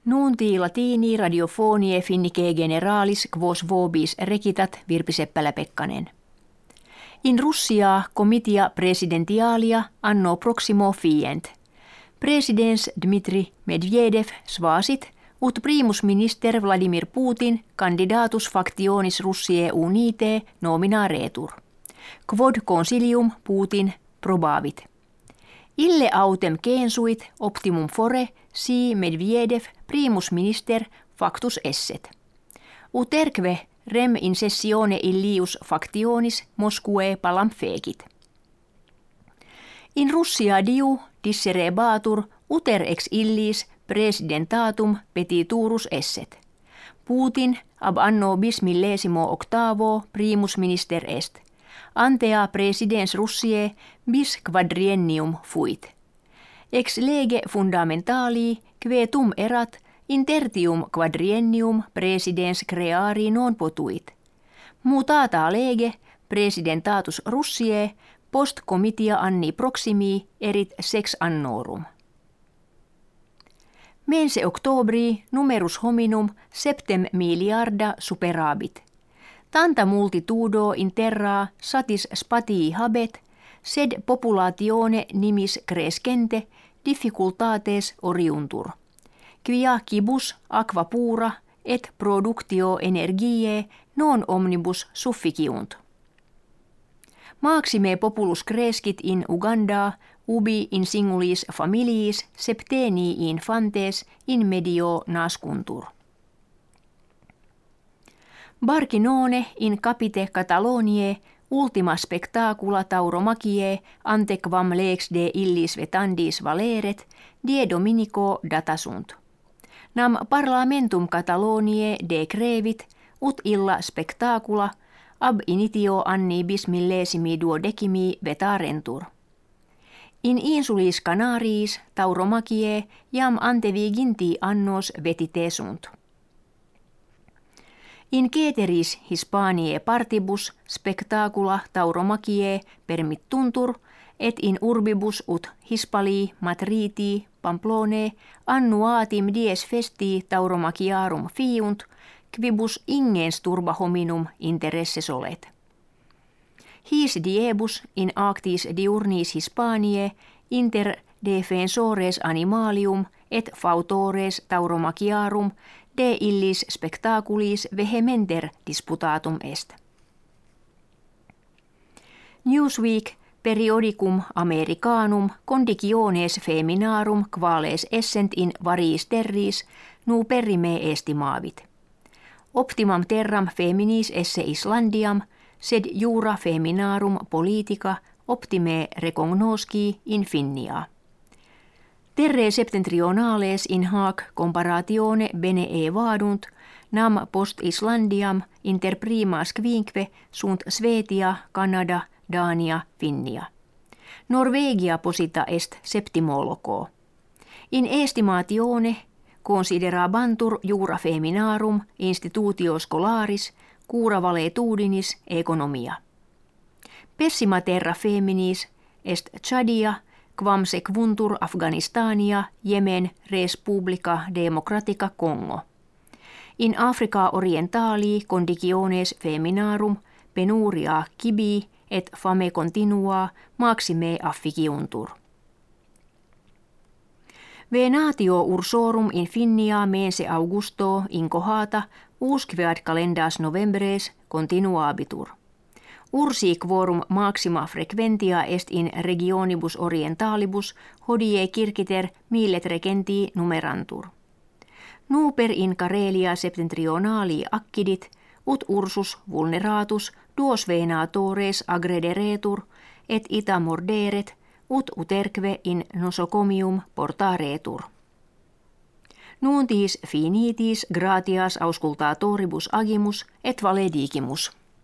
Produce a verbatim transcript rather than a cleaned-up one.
Nunti latini radiofonie finnike generalis quos vobis recitat Virpi Seppälä-Pekkanen. In Russia comitia presidentialia anno proximo fient. Presidens Dmitri Medvedev svasit, ut primus minister Vladimir Putin candidatus factionis Russiae unite nominaretur. Quod consilium Putin probavit. Ille autem censuit optimum fore si Medvedev primus minister factus esset. Uterque rem in sessione illius factionis Moscuae palam fecit. In Russia diu disserebatur uter ex illis presidentatum petiturus esset. Putin ab anno bis millesimo octavo primus minister est. Antea presidens Russiae bis quadriennium fuit. Ex lege fundamentalii que tum erat in tertium quadriennium presidens creari non potuit. Mutata lege presidentatus Russiae post comitia anni proximi erit sex annorum. Mense octobri numerus hominum septem miliarda superabit. Tanta multitudo in terra satis spatii habet, sed populatione nimis crescente difficultates oriuntur. Quia quibus aqua pura et productio energiae non omnibus sufficiunt. Maxime populus crescit in Uganda ubi in singulis familiis septenii infantes in medio nascuntur. Barcinone in capite Cataloniae ultima spectacula tauromachiae antequam lex de illis vetandis valeret die Dominico datasunt. Nam parlamentum Cataloniae decrevit ut illa spectacula ab initio anni bis millesimi duodecimi vetarentur. In insulis Canariis tauromachiae jam anteviginti annos vetitesunt. In ceteris Hispaniae partibus spectacula tauromachiae permittuntur, et in urbibus ut Hispalii, Matriti, Pamplone annuatim dies festi tauromachiarum fiunt, quibus ingens turba hominum interesse solet. His diebus in actis diurnis Hispaniae inter defensores animalium et fautores tauromachiarum de illis spectaculis vehementer disputatum est. Newsweek periodicum Americanum conditiones feminarum quales essent in variis terris nu perime estimavit. Optimam terram feminis esse Islandiam, sed jura feminarum politica optime recognosci in Finnia. Terre septentrionales in hac comparatione bene evadunt, nam post Islandiam inter primas quinque sunt Svetia, Kanada, Dania, Finnia. Norvegia posita est septimo loco. In estimatione considerabantur jura feminarum institutio scholaris cura valetudinis economia. Pessima terra feminis est Chadia, quam sequuntur Afganistania, Yemen, res publica democratica Congo. In Africa orientali conditiones feminarum penuria kibi et fame continua maxime afficiuntur. Venatio ursorum in Finnia mense Augusto incohata usquead calendas novembres continuabitur. Ursi quorum maxima frequentia est in regionibus orientalibus hodie circiter millet regenti numerantur. Nuper in Karelia septentrionali accidit, ut ursus vulneratus duos venatores aggrederetur, et ita morderet, ut uterque in nosocomium portaretur. Nuntis finitis gratias auscultatoribus agimus et valedigimus.